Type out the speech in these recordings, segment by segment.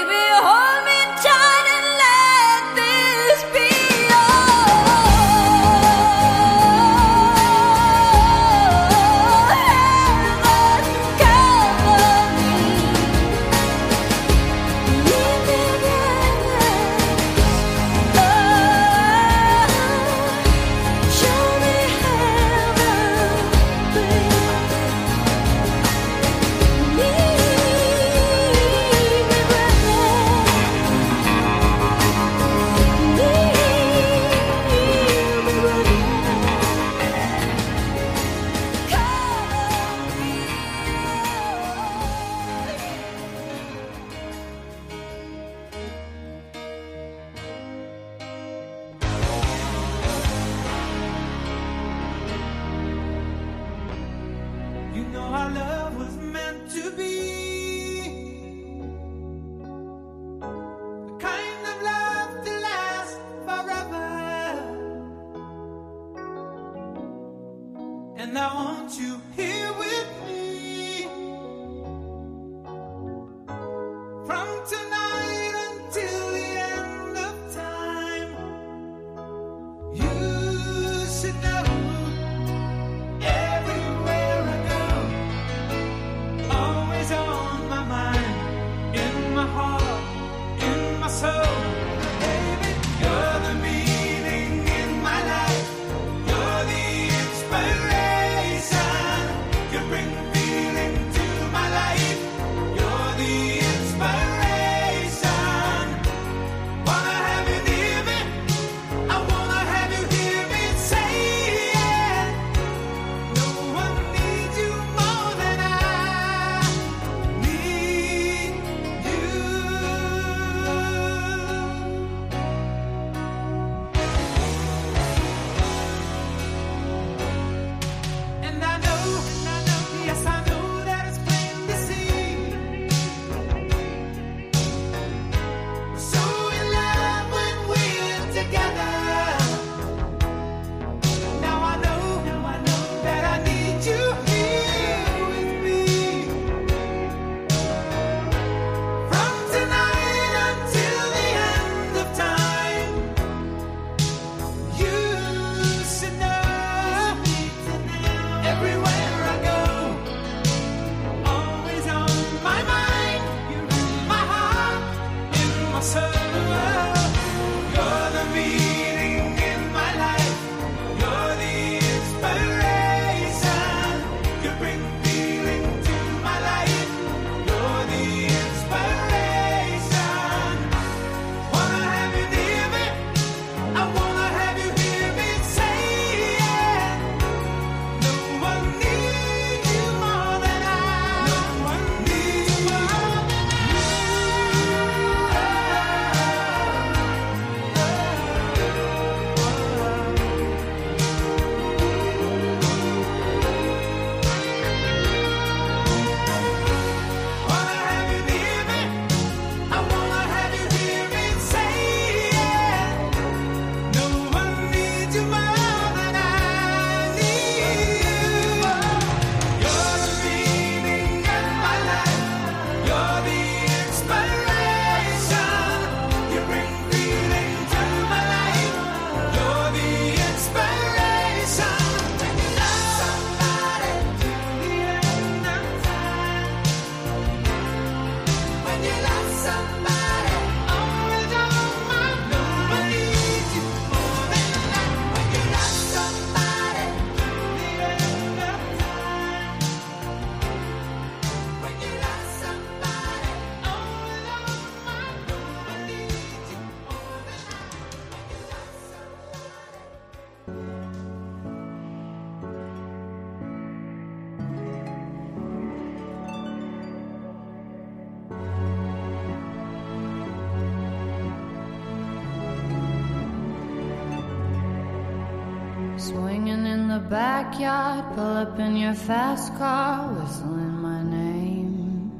Swinging in the backyard, pull up in your fast car, whistling my name.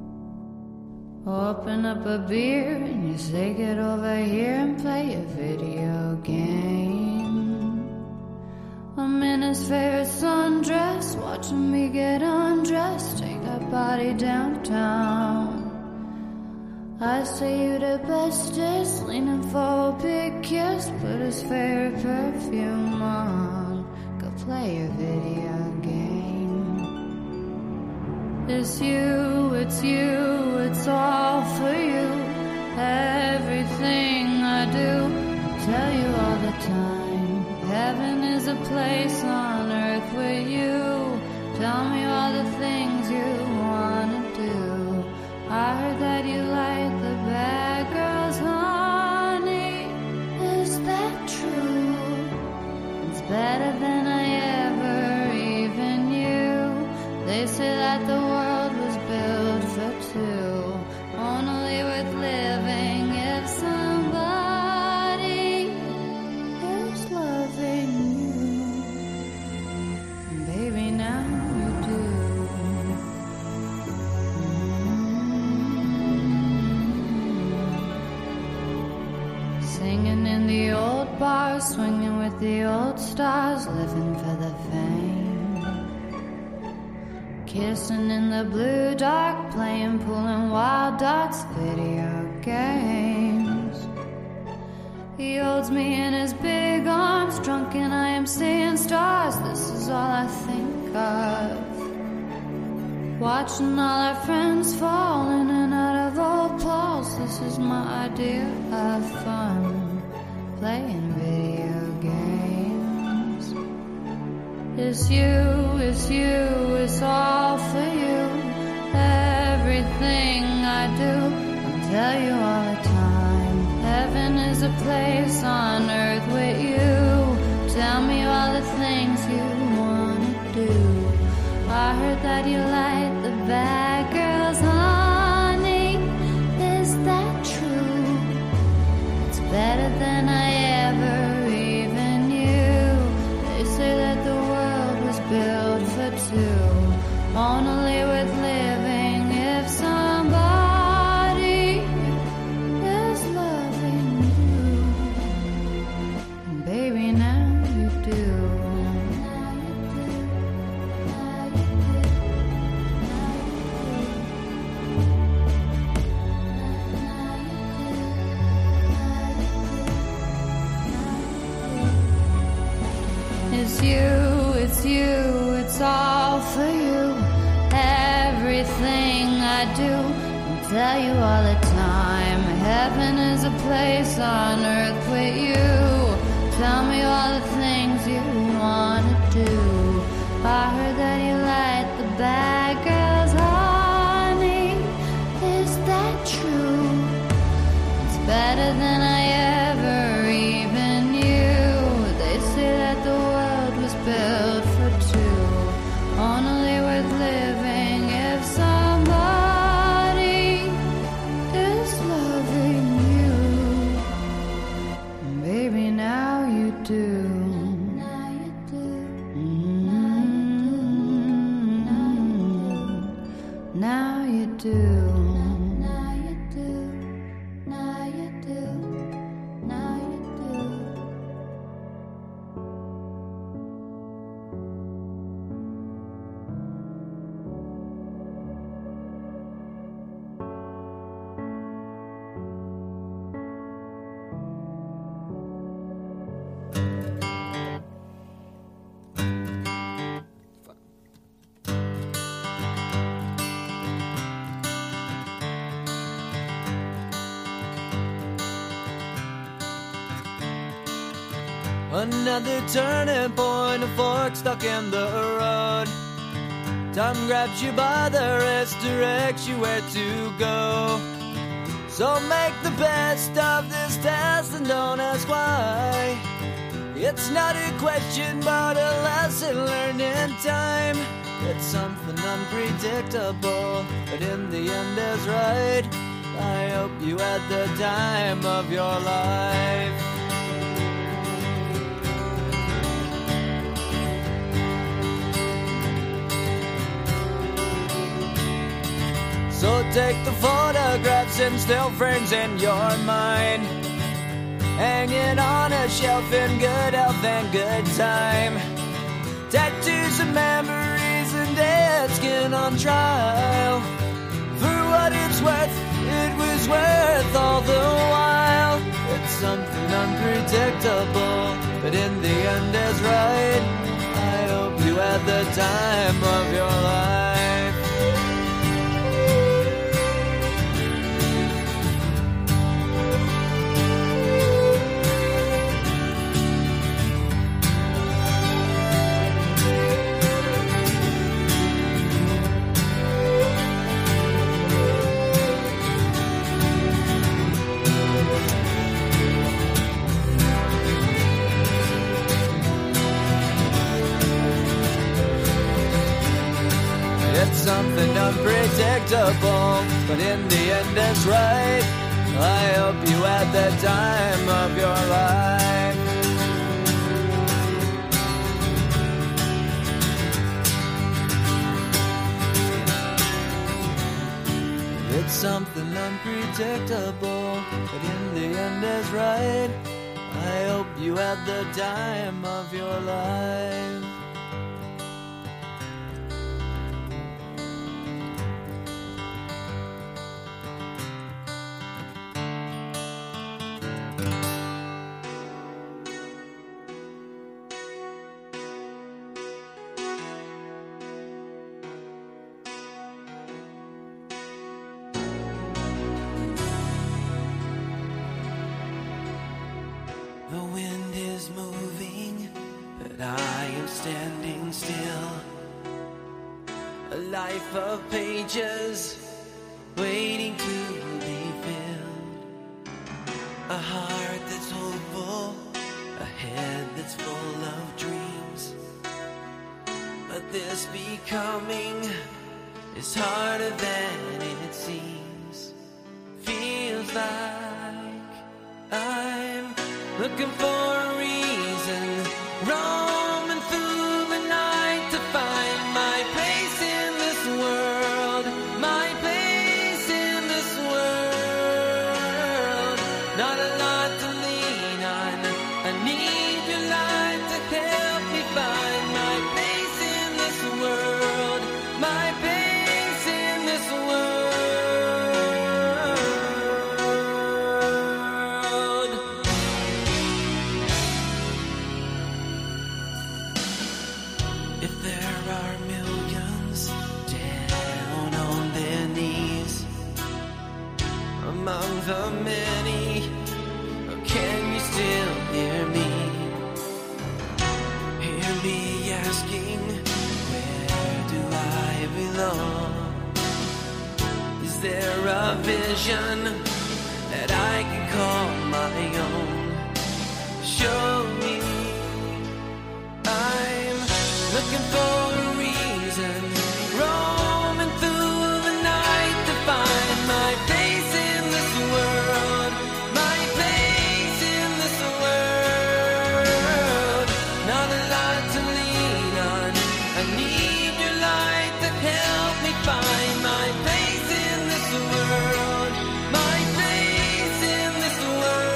Open up a beer and you say get over here and play a video game. I'm in his favorite sundress, watching me get undressed, take that body downtown. I say you the bestest, leaning for a big kiss, put his favorite perfume on, go play a video game. It's you, it's all for you. Everything I do, tell you all the time. Heaven is a place on earth with you. Tell me all the things you wanna do. I heard that you like the bad girls, honey. Is that true? It's better than I ever even knew. They say that the world was built for two, only worth living if somebody is loving you. And baby, now you do. Singing in the old bars, swinging with the old stars, living for the fame. Kissing in the blue dark, playing pool and wild dogs, video games. He holds me in his big arms, drunk and I am seeing stars. This is all I think of. Watching all our friends fall in and out of old Pauls. This is my idea of fun, playing video games. It's you, it's all for you. Everything I do, I'll tell you all the time. Heaven is a place on earth with you. Tell me all the things you wanna do. I heard that you like the bad girls, honey. Is that true? It's better than I ever even knew. They say that the world was built for two, only worth living if somebody is loving you. And baby, now you do. It's you, it's all for you. Everything I do, I'll tell you all the time. Heaven is a place on earth with you. Tell me all the things you wanna do. I heard that you like the bad girls, honey. Is that true? It's better than I ever even knew. They say that the world was built for two, only worth living if somebody is loving you. And baby, now you do. Now you do. Now you do. Now you do. Now you do. Another turning point, a fork stuck in the road. Time grabs you by the wrist, directs you where to go. So make the best of this test and don't ask why. It's not a question but a lesson learned in time. It's something unpredictable, but in the end is right. I hope you had the time of your life. So take the photographs and still frames in your mind, hanging on a shelf in good health and good time. Tattoos and memories and dead skin on trial. For what it's worth, it was worth all the while. It's something unpredictable, but in the end is right. I hope you had the time of your life. It's something unpredictable, but in the end it's right. I hope you had the time of your life. It's something unpredictable, but in the end is right. I hope you had the time of your life. The wind is moving, but I am standing still. A life of pages waiting to be filled. A heart that's hopeful, a head that's full of dreams. But this becoming is harder than it seems. Feels like I'm looking for a reason, roaming through the night to find my place in this world, my place in this world. Not a lot to lean on, I need your light to help me find my place in this world, my place in this world. If there are millions down on their knees among the many, can you still hear me? Hear me asking, where do I belong? Is there a vision that I can call my own? Show me. I'm looking for a reason, roaming through the night to find my place in this world, my place in this world. Not a lot to lean on, I need your light to help me find my place in this world, my place in this world.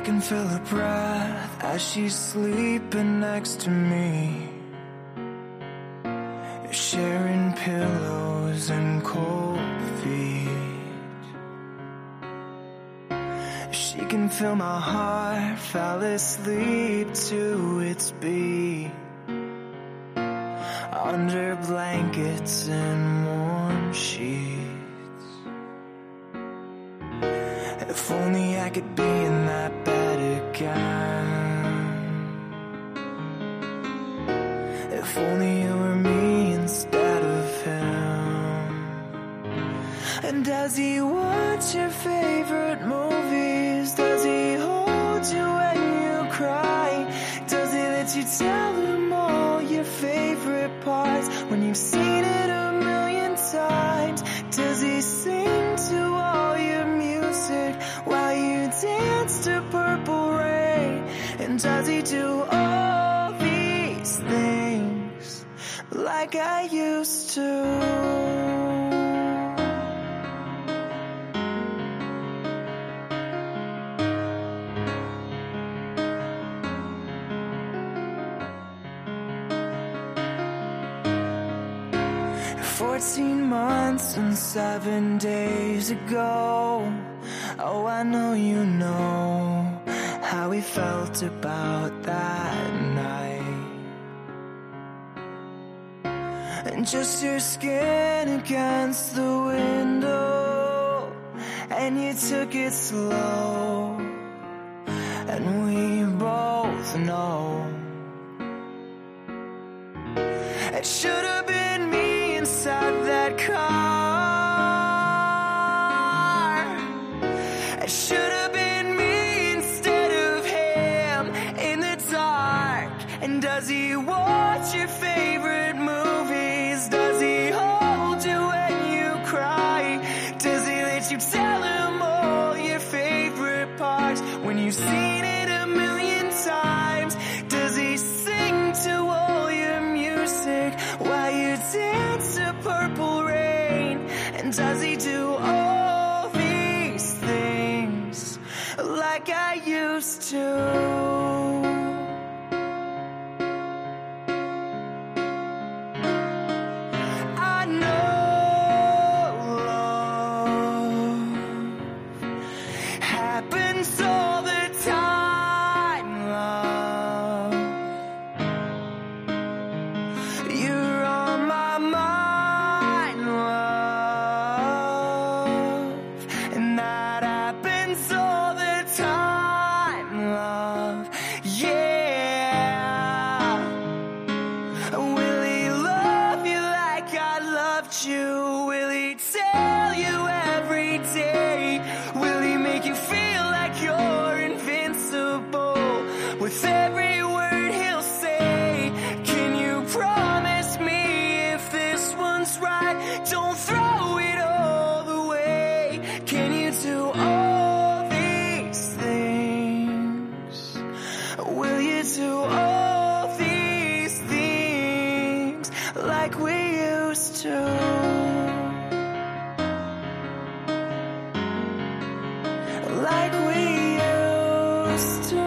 can feel her breath as she's sleeping next to me. Sharing pillows and cold feet. She can feel my heart fall asleep to its beat. Under blankets and warm sheets. If only I could be in that bed again. If only you were me instead of him. And does he watch your favorite movies? Does he hold you when you cry? Does he let you tell him all your favorite parts when you've seen it a million times? Does he sing to all your music while you dance to Purple Rain? And does he do all these things like I used to? 14 months and 7 days ago. Oh, I know you know how we felt about that night. And just your skin against the window, and you took it slow. And we both know it should have been me inside that car. It should have been me instead of him in the dark. And does he watch your favorite movies? Does he hold you when you cry? Does he let you tell him all your favorite parts when you've seen it a million times? Does he sing to all your music while you dance to Purple Rain? And does he do all these things like I used to? Happens all the time, love. You're on my mind, love. And that happens all the time, love. Yeah. Will he love you like I loved you? Will he tell you every day? Will he make you feel like you're invincible with every word he'll say? Can you promise me if this one's right, don't throw it all away? Can you do all these things? Will you do all these things like we used to? Like we used to.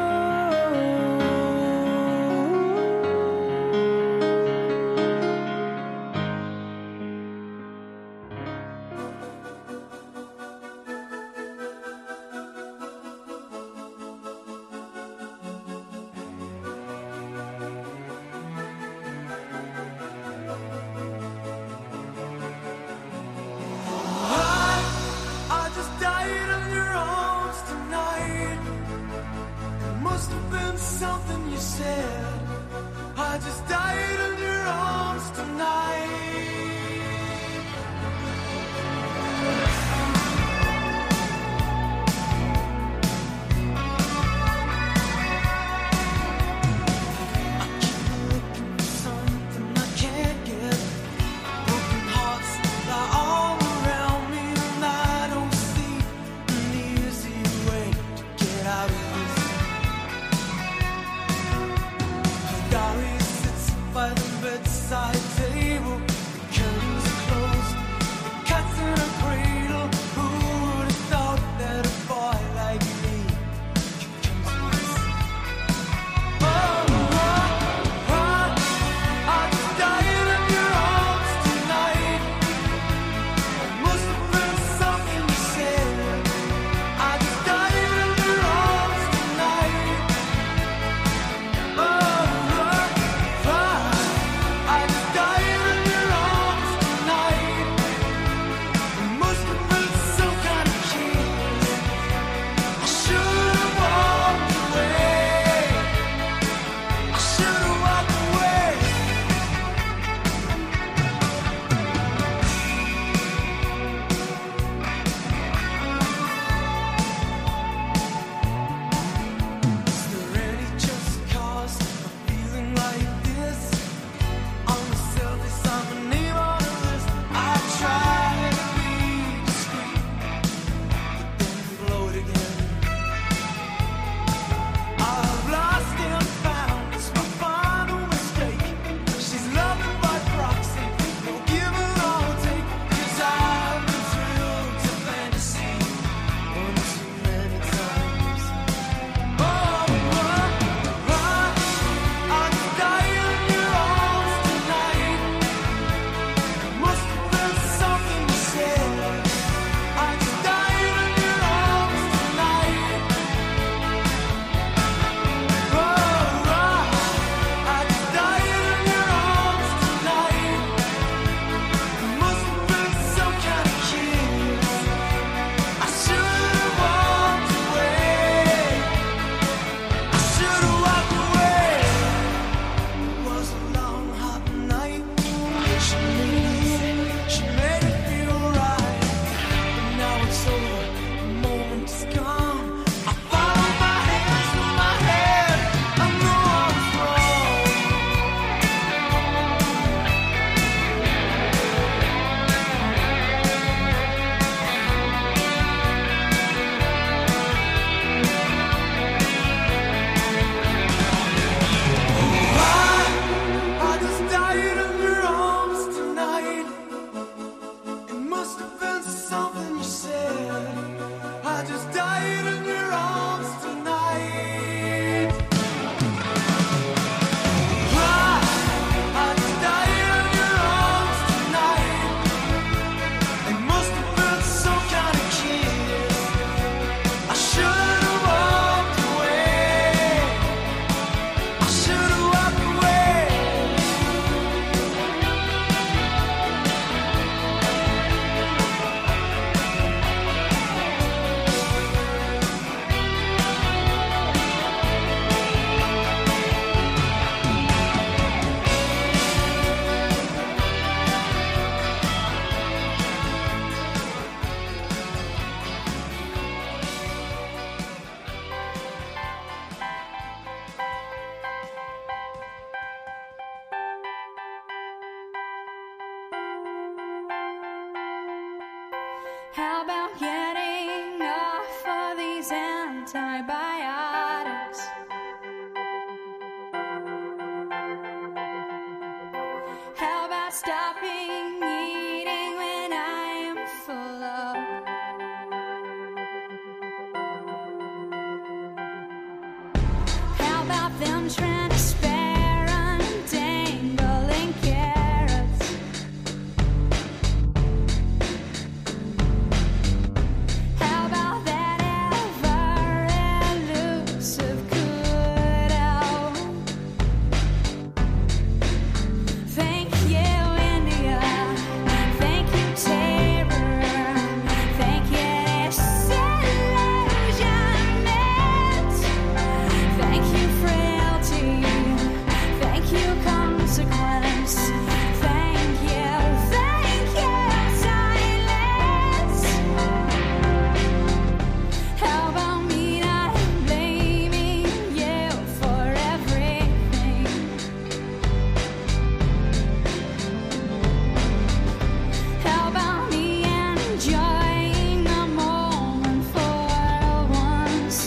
How about getting off of these antibiotics? How about stopping eating when I am full of? How about them transparent dangling carrots? How about that ever-elusive kudo? Thank you, India. Thank you, terror. Thank you, disillusionment. Thank you, frailty. Thank you, consequence. Thank you, silence. How about me not blaming you for everything? How about me enjoying the moment for once?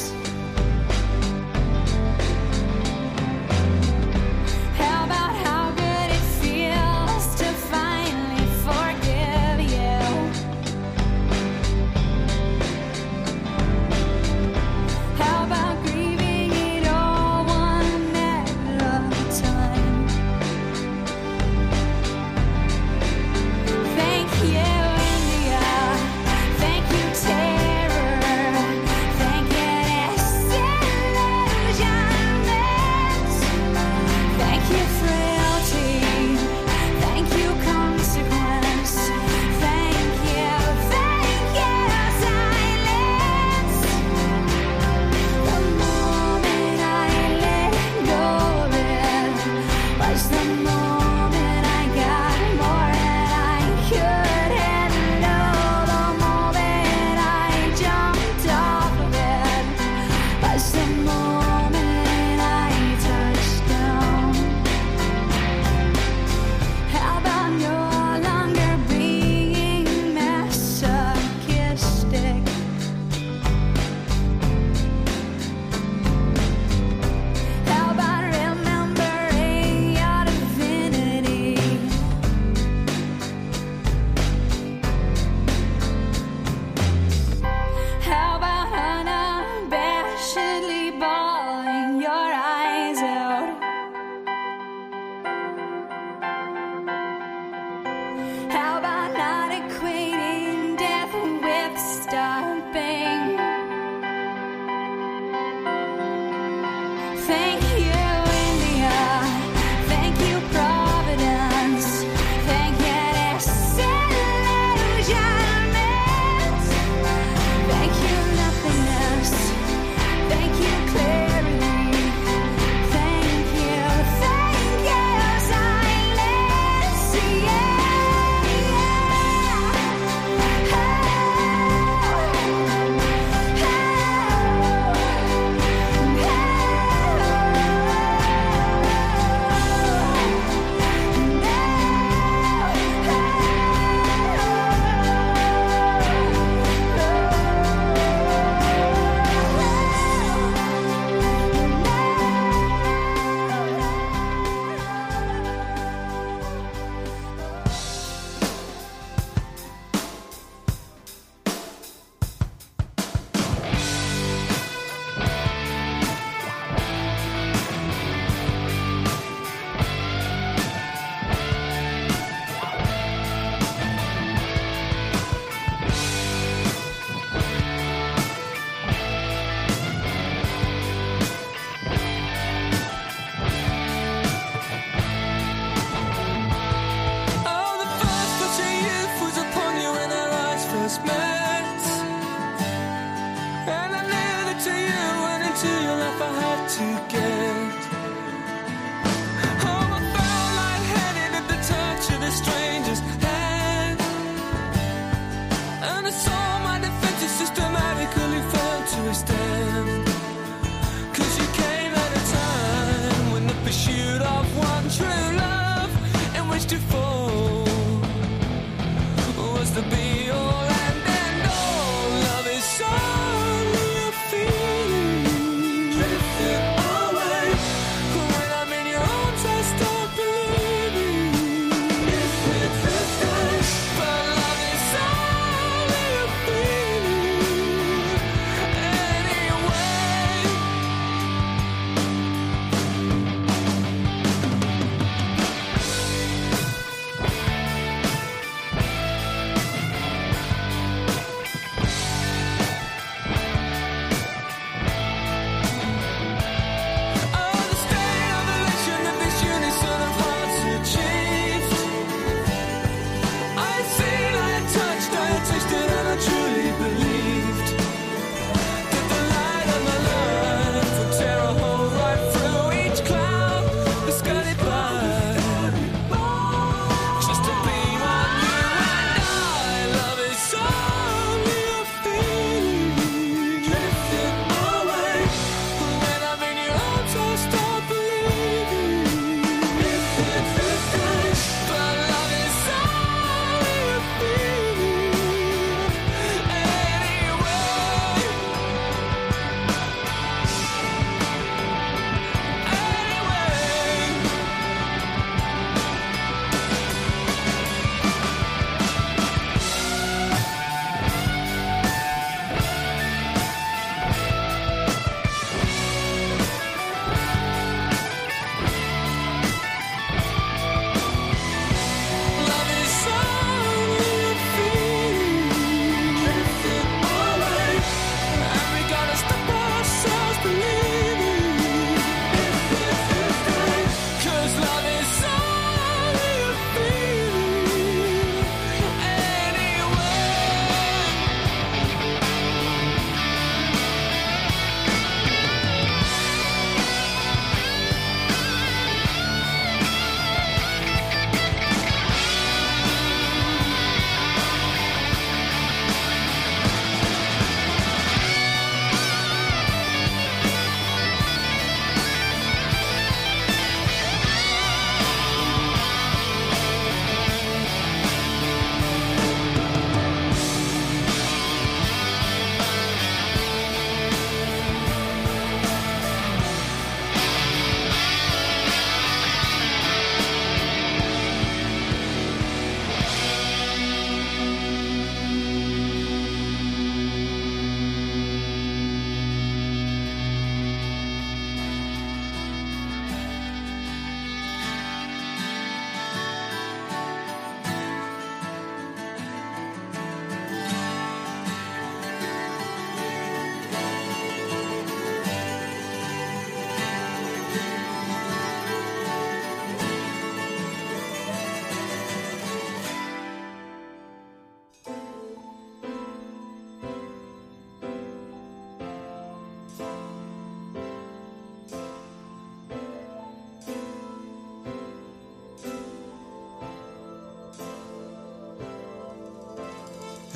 How about how good it feels to finally forgive you? How about grieving it all one at a time? Thank you, India. Thank you, terror. Thank you, disillusionment. Thank you, frailty. Thank you, consequence. Thank you, silence. The moment I let go of it was the moment I got more than I could handle. The moment I jumped off of it was the moment I touched down. How about no longer being masochistic? How about remembering your divinity? How about unabashedly bawling your eyes out? How about not equating death with stopping? Thank you, India. Thank you, Providence. Thank you, disillusionment. Thank you, nothingness. Thank you, clarity. Thank you, silence. Oh, the first touch of youth was upon you when our eyes first met. And I knew that to you and into your life I had to get. Oh, I felt lightheaded at the touch of a stranger's hand. And I saw my defenses systematically fell to a stand. 'Cause you came at a time when the pursuit of one true love in which to fall was the be all and end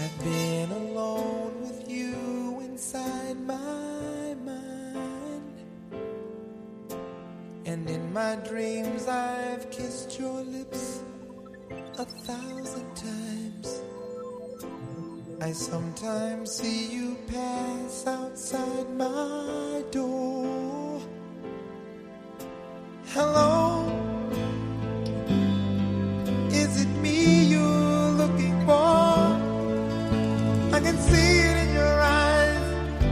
I've been alone with you inside my mind, and in my dreams I've kissed your lips 1,000 times. I sometimes see you pass outside my door. Hello, is it me you're looking for? I can see it in your eyes,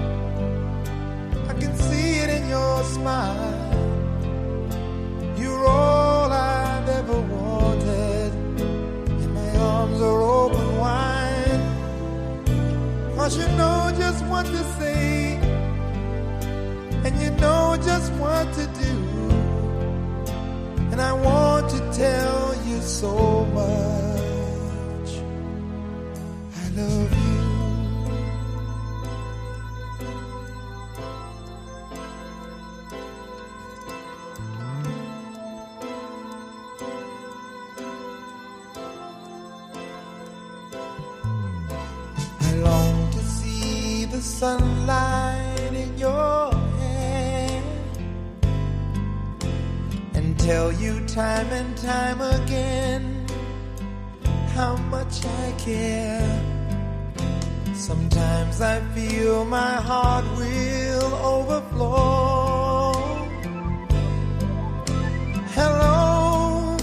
I can see it in your smile. You're all I've ever wanted, and my arms are open wide. 'Cause you know just what to say, and you know just what to do, and I want to tell you so much. I love you. Sunlight in your hair, and tell you time and time again how much I care. Sometimes I feel my heart will overflow. Hello,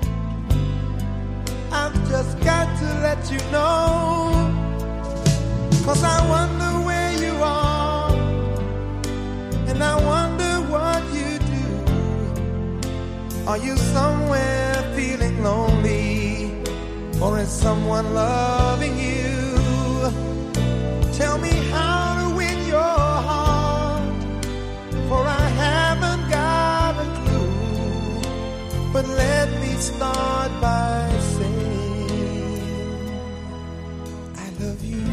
I've just got to let you know, 'cause I wonder where you are, and I wonder what you do. Are you somewhere feeling lonely, or is someone loving you? Tell me how to win your heart, for I haven't got a clue. But let me start by saying I love you.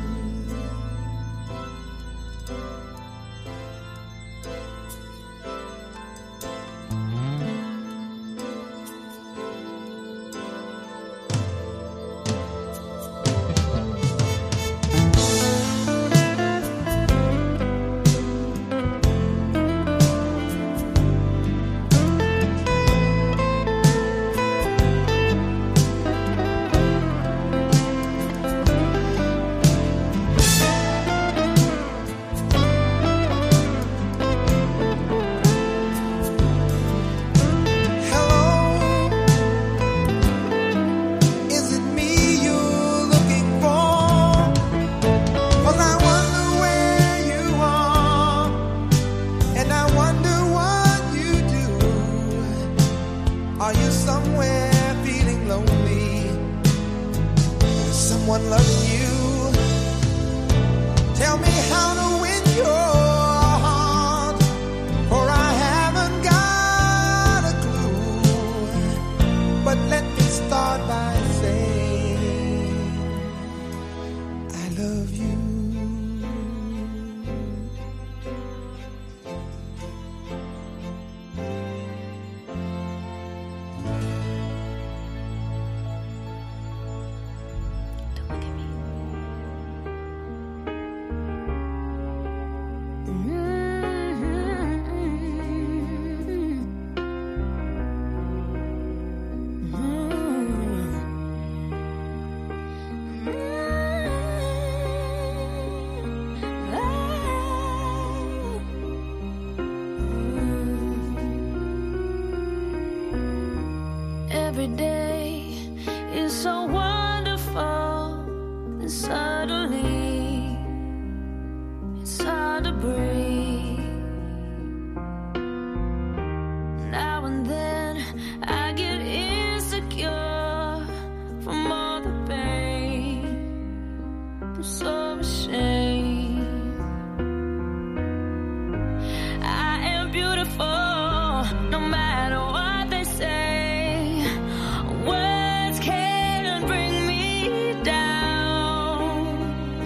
Every day is so wonderful, and suddenly it's hard to breathe. Now and then I get insecure from all the pain. I'm so ashamed. I am beautiful, no matter what they say. Words can't bring me down.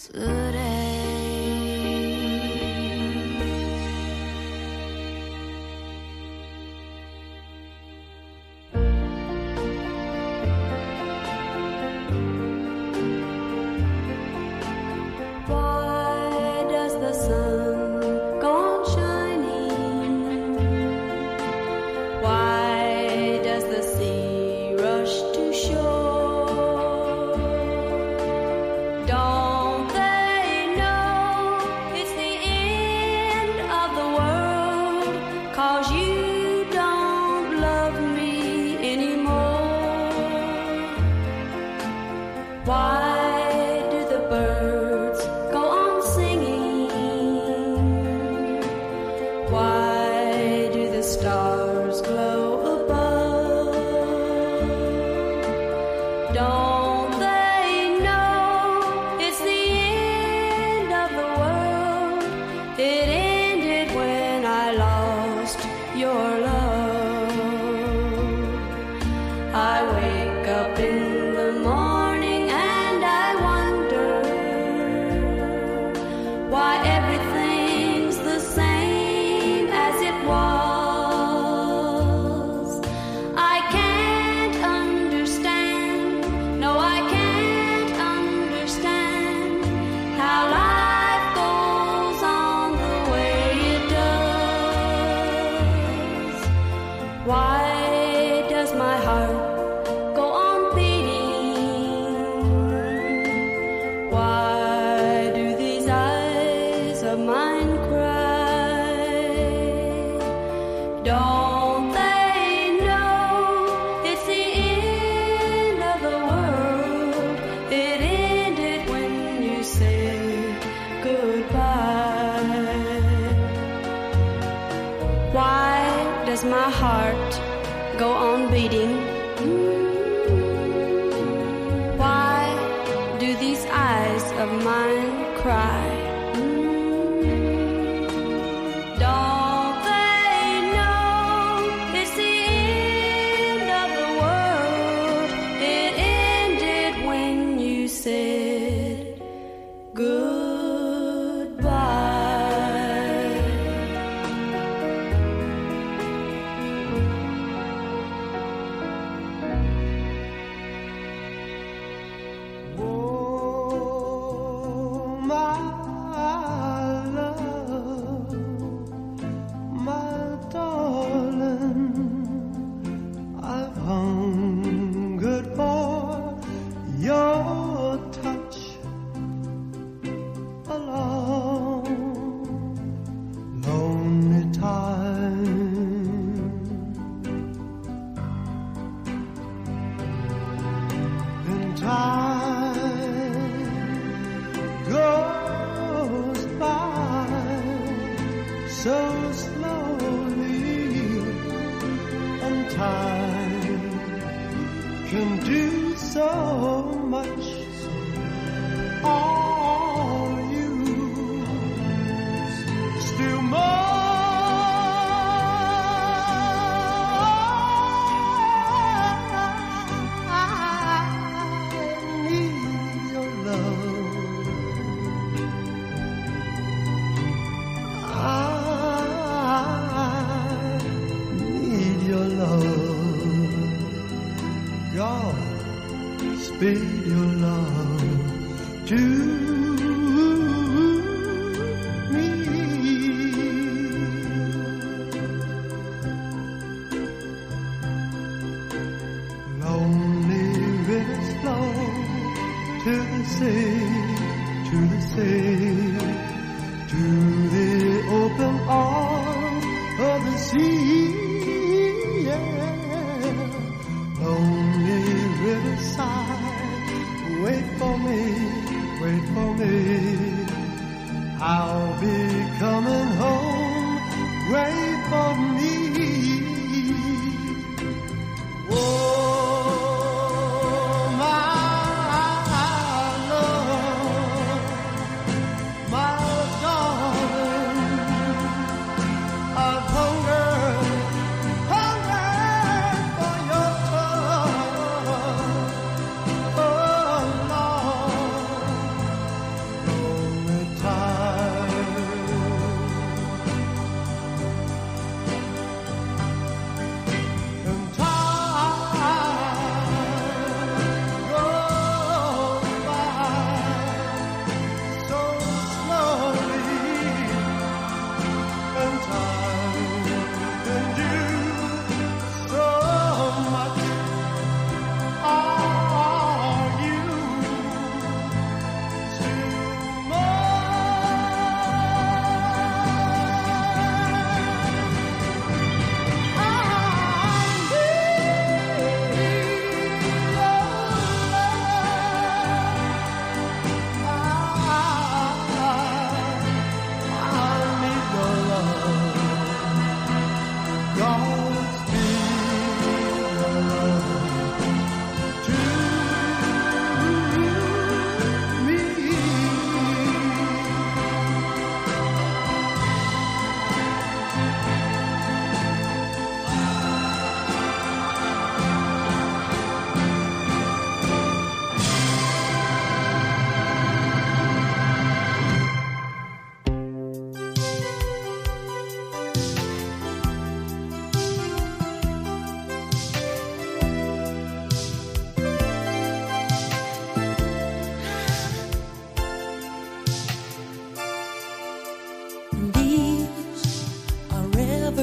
Why does the sun go on shining? Why does the sea rush to shore? Don't they know it's the end of the world? 'Cause you don't love me anymore. Why do the birds go on singing? Why do the stars glow above? Don't they know it's the end of the world? It ended when I lost your love. I wake up in the morning and I wonder why everything's the same as it was. I can't understand, no, I can't understand how life goes on the way it does. Why does my heart go on beating? Why do these eyes of mine cry? Don't they know it's the end of the world? It ended when you said goodbye. Why does my heart go on beating? Why do these eyes of mine cry? Don't they know it's the end of the world? It ended when you said goodbye. Oh, my love, my darling, I've hungered for your touch a long, lonely time. And time goes by so slowly, and time can do so much. All you still more. I need your love. I need your love. God, speed your love to me. Lonely rivers flow to the sea, to the sea, to the open arms of the sea. Yeah. Lonely riverside, wait for me, wait for me. I'll be coming home, wait for me. Oh, my love, my darling, I've hungered for your touch. Oh, Lord,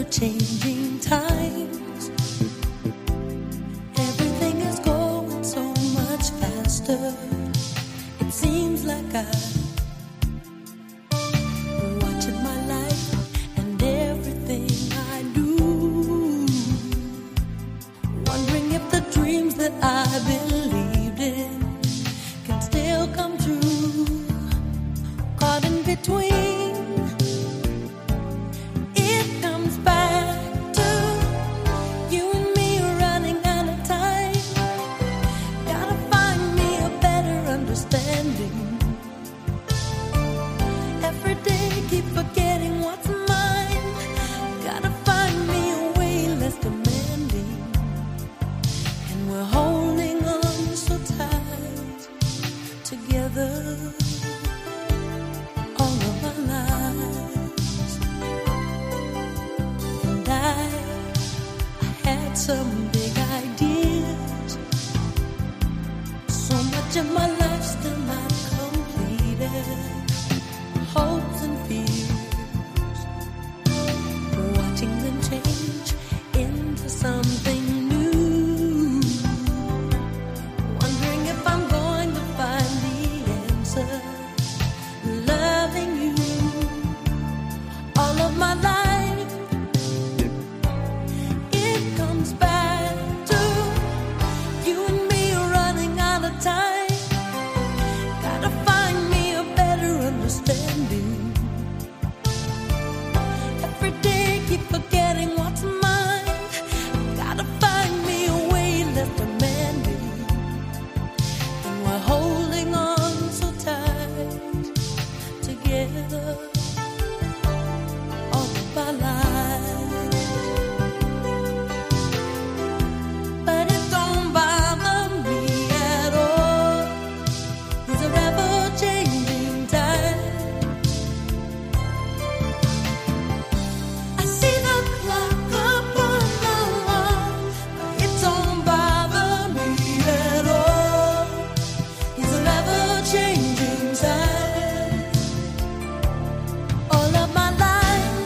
changing times. Everything is going so much faster. It seems like I'm watching my life and everything I do, wondering if the dreams that I believed in can still come true. Caught in between, it comes back to you and me running out of time. Gotta find me a better understanding. Every day keep forgetting what's mine. Gotta find me a way less demanding. And we're holding on so tight together all of our lives. And I had some big ideas. So much of my life still not completed. Hopes and fears, watching them change into something new. Wondering if I'm going to find the answer. Loving you all of my life, it comes back to you and me running out of time. Gotta find me a better understanding. Every day keep forgetting what's mine. Gotta find me a way less demanding. And we're holding on so tight together all of our lives. But it don't bother me at all. These are ever-changing times. I see the clock upon the wall, but it don't bother me at all. These are ever-changing times. All of my life,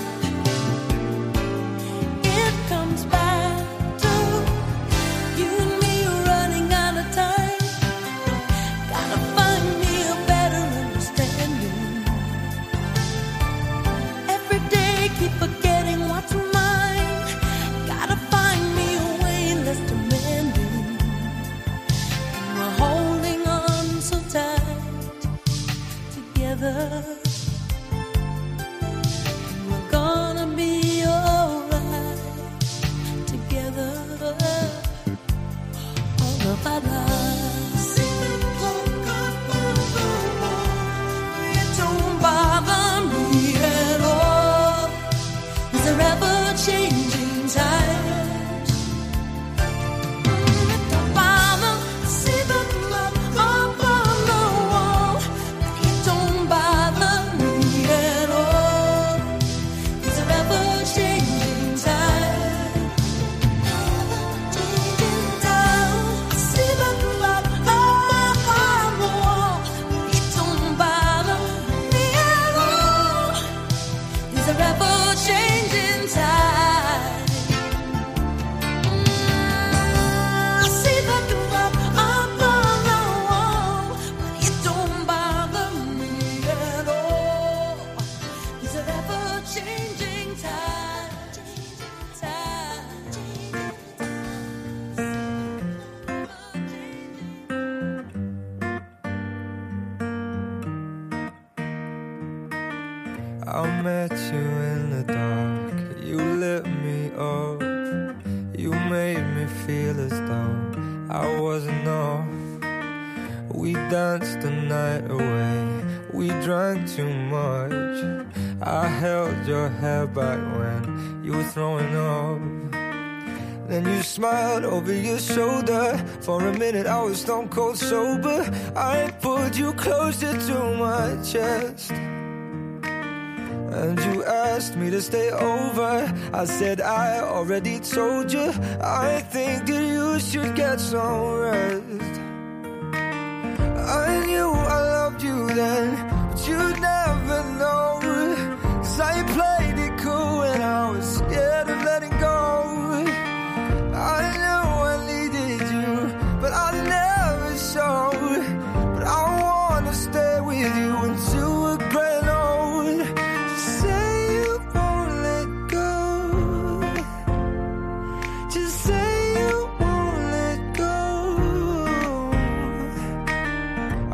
it comes back to you and me running out of time. Gotta find me a better understanding. Every day keep forgetting what's mine. Gotta find me a way less demanding. And we're holding on so tight together. And we're gonna be alright together all of our lives. See the clock upon the wall, it don't bother me at all. These are ever-changing times. It don't bother. See the clock upon the wall, it don't bother me at all. These are ever-changing times. Ever-changing times. See the clock upon the wall, it don't bother me at all. These are ever-changing times. I see the clock upon the wall, but it don't bother me at all. These are ever-changing times. I met you in the dark, you lit me up. You made me feel as though I wasn't off. We danced the night away, we drank too much. I held your hair back when you were throwing up. Then you smiled over your shoulder. For a minute I was stone cold sober. I pulled you closer to my chest, and you asked me to stay over. I said I already told you. I think that you should get some rest. I knew I loved you then, but you'd never know. 'Cause I played it cool and I was scared of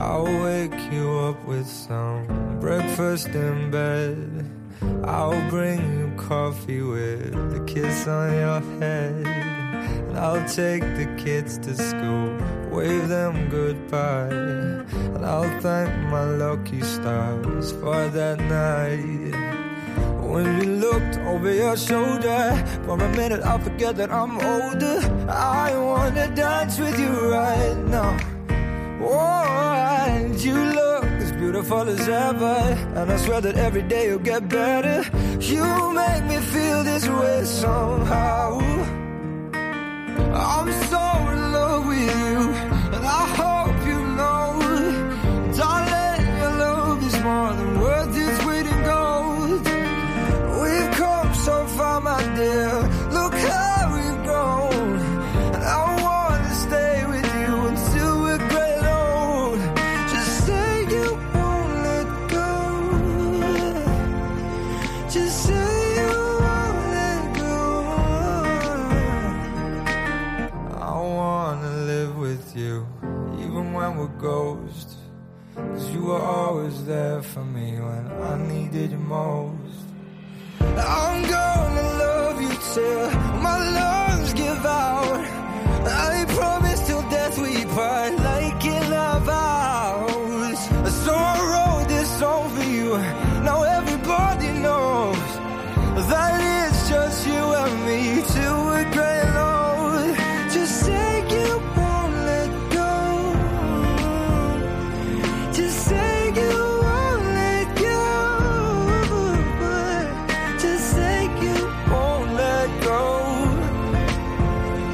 I'll wake you up with some breakfast in bed. I'll bring you coffee with a kiss on your head. And I'll take the kids to school, wave them goodbye. And I'll thank my lucky stars for that night. When you looked over your shoulder, for a minute I forget that I'm older. I wanna dance with you right now. Oh, and you look as beautiful as ever, and I swear that every day you'll get better. You make me feel this way somehow. I'm so in love with you, and I hope you know, darling, your love is more than worth its weight in gold. We've come so far, my dear, look how we've grown. And I wanna stay with you until we're great old. Just say you won't let go. Just say you won't let go. I wanna live with you, even when we're ghosts. 'Cause you were always there for me when I needed you most. I'm gonna love you till my lungs give out. I promise till death we part, like in our vows. So I wrote this song for you, now everybody knows that it's just you and me till we're gray and old. Just say you won't let go. Just say you won't let go. Just say you won't let go.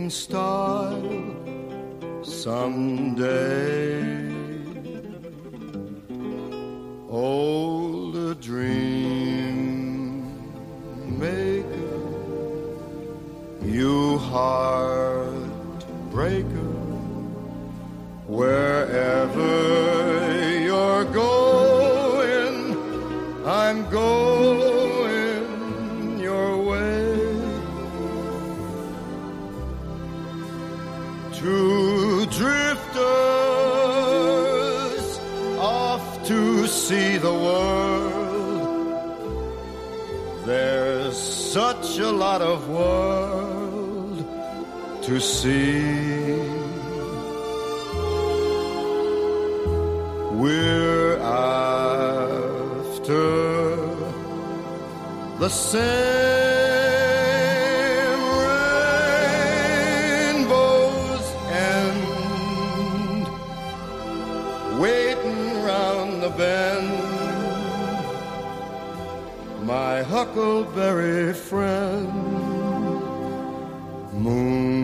in style someday. Old dream maker, you heartbreaker, wherever you're going, I'm going your way. Two drifters off to see the world. There's such a lot of world to see. We're after the same rainbow's end, waiting round the bend. My huckleberry friend, moon